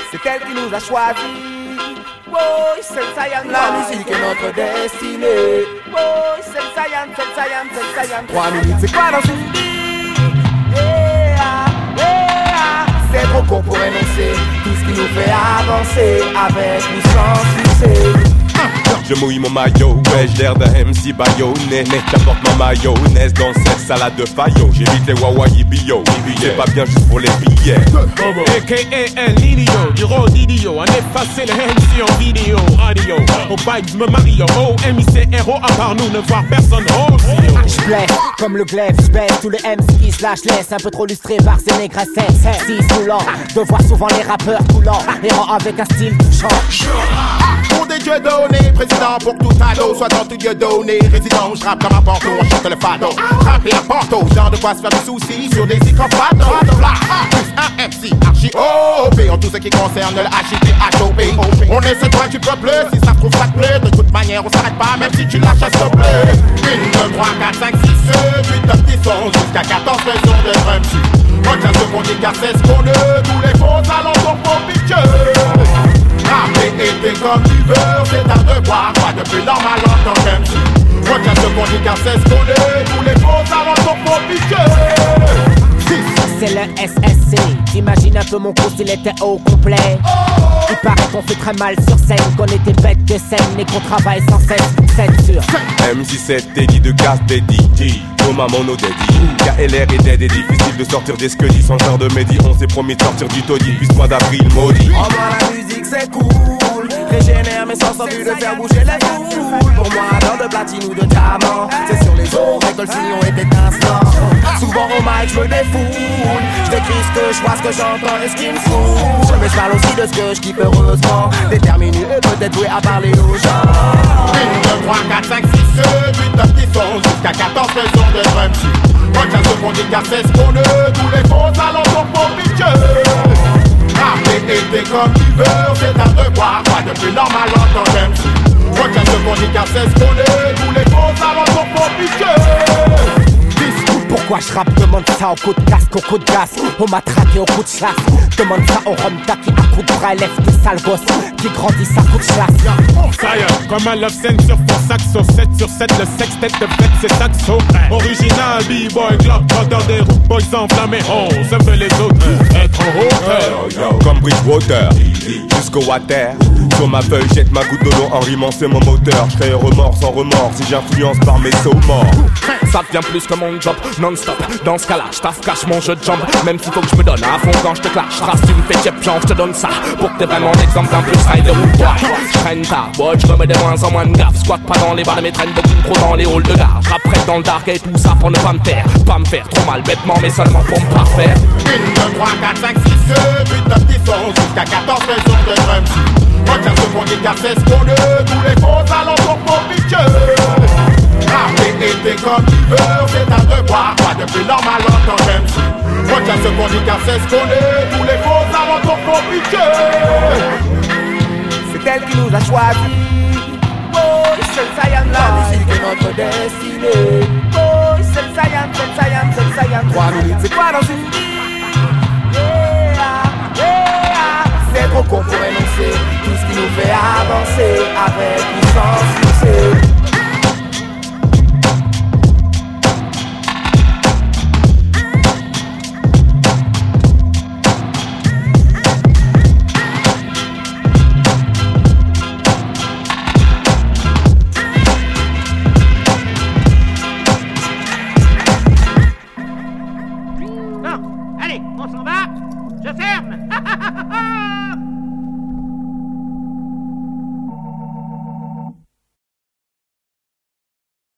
c'est elle qui nous a choisis. Oh, c'est le Saiyan. La musique est notre destinée. Oh, c'est le Saiyan, c'est le Saiyan, c'est le Saiyan. 3 minutes, c'est quoi dans une vie? C'est trop court pour énoncer tout ce qui nous fait avancer avec ou sans succès. Je mouille mon maillot, ouais j'ai l'air d'un MC baïonné. J'apporte ma mayonnaise dans cette salade de faillot. J'évite les wawaï bio, c'est pas bien juste pour les billets. A.K.A. Lidio, du road idiot. On efface le MC en vidéo, radio. Au bike me Mario, O-M-I-C-R-O. À part nous ne voir personne, oh J'blesse comme le glaive, j'baisse tous les MC qui se lâchent, laisse un peu trop lustré par ces négresses. Si saoulant de voir souvent les rappeurs coulants, errant avec un style touchant. Pour des dieux donnés, président pour tout ado, soit dans tout dieu donné, résident, je rappe comme un Porto, on chante le fado. Rapper à Porto, genre de quoi se faire des soucis sur des icopades. Plus un MC, archi OP, en tout ce qui concerne le HIP-HOP. On est ce droit du peuple, si ça se trouve ça te plaît, de toute manière on s'arrête pas, même si tu lâches à s'il te plaît. 1, 2, 3, 4, 5, 6, 8, 9, 10, 11, jusqu'à 14 raisons de MC. Retiens ce qu'on dit car c'est ce qu'on est, tous les faux alentours pour pitcher. Rapper et comme tu veux, c'est un devoir, pas de plus normal en tant qu'MC. Retiens ce qu'on dit car c'est ce qu'on est, tous les faux alentours pour pitcher. C'est le SSC, t'imagines un peu mon cours s'il était au complet. Il paraît qu'on fait très mal sur scène, qu'on était bête de scène et qu'on travaille sans cesse, 7 sur MC7, Teddy de casse Teddy, Thomas Mono Daddy, KLR et Dead est difficile de sortir des squelets. Sans genre de Mehdi, on s'est promis de sortir du taudis, puis ce mois d'avril maudit. Oh moi la musique c'est cool, régénère mes sens en vue de faire bouger les foules. Pour moi dans de platine ou de diamant, c'est sur les oreilles que le sillon est étincelant. Souvent au mic je me défoule, je décris ce que je vois, ce que j'entends et ce qui me fout. Mais je parle aussi de ce que je kiffe heureusement, déterminé et peut-être doué à parler aux gens. 1, 2, 3, 4, 5, 6, 8, 9, 10, 11, jusqu'à 14 raisons de MC. Retiens ce qu'on dit car c'est ce qu'on est, tous les faux alentours pour pitcher. Rapper et comme tu veux, c'est un devoir, pas de plus normal en tant qu'MC. Retiens ce qu'on dit car c'est ce qu'on est, tous les faux alentours pour pitcher. Pourquoi je rappe, demande ça au coup de casque, au coup de gaz, au matraque et au coup de chasse. Demande ça au Romta qui à coup de bras élève des sales gosses qui grandissent à coup de chasse. Ça y est, comme un love scène sur fond saxo, 7 sur 7, le sextet de fête c'est saxo. Original, b-boy, club, vendeur des root boys enflammés. On se veut les autres, être en hauteur. Comme Bridgewater, jusqu'au water. Sur ma feuille, jette ma goutte d'eau en rimant, c'est mon moteur. Je crée remords sans remords si j'influence par mes sauts morts. Ça devient plus que mon job, non-stop. Dans ce cas-là, je cache mon jeu de jambes. Même s'il faut que je me donne à fond quand je te clash. Trace, tu me fais champion, je te donne ça. Pour que t'aies vraiment l'exemple d'un plus rider ou quoi. Je traîne ta boîte, je remets de moins en moins de gaffe. Squat pas dans les bars, mais traîne beaucoup trop dans les halls de gare. Je rappe dans le dark et tout ça pour ne pas me taire. Pas me faire trop mal bêtement, mais seulement pour me parfaire. 1, 2, 3, 4, 5, 6, 8, 9, 10, 11, jusqu'à 14 raisons de MC. Retiens ce qu'on dit car c'est ce qu'on est, tous les faux alentours pour pitcher. Rapper et comme tu veux, c'est un devoir, pas de plus normal en tant qu'MC. Retiens ce qu'on dit car c'est ce qu'on est, tous les faux alentours pour pitcher. C'est elle qui nous a choisis. Oh, c'est le Saiyan, la musique est notre destinée. Oh, c'est le Saiyan, c'est le Saiyan, c'est le Saiyan. 3 minutes, c'est quoi dans une vie?